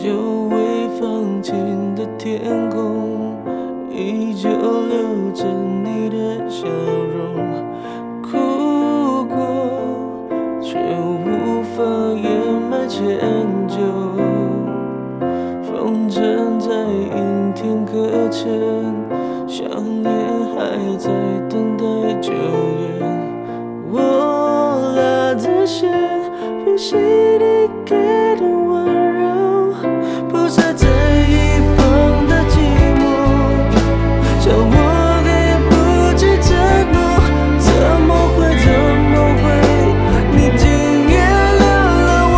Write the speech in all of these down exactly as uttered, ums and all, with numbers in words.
久未放晴的天空，依旧留着你的笑容。哭过，却无法掩埋歉疚。风筝在阴天搁浅，想念还在等待救援。我拉着线，复习你给的温柔，铺设在一旁的寂寞，叫我给不起承诺。怎么会，怎么会，你竟然留了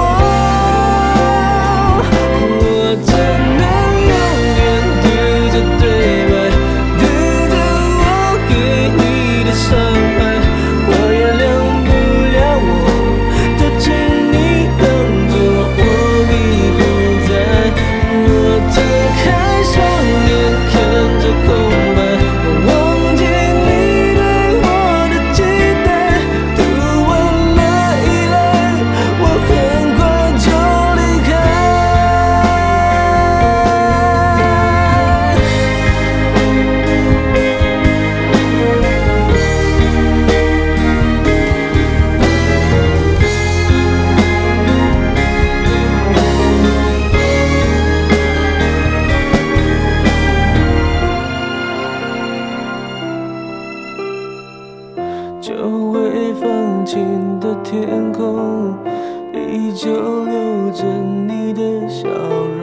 我？我只能永远对着对白，对着我给你的伤害。我原谅不了我，就请你当作我已不在。我睁开双眼看着空白，我忘记你对我的期待。读完了依赖，我很快就离开。久未放晴的天空，依旧留着你的笑容。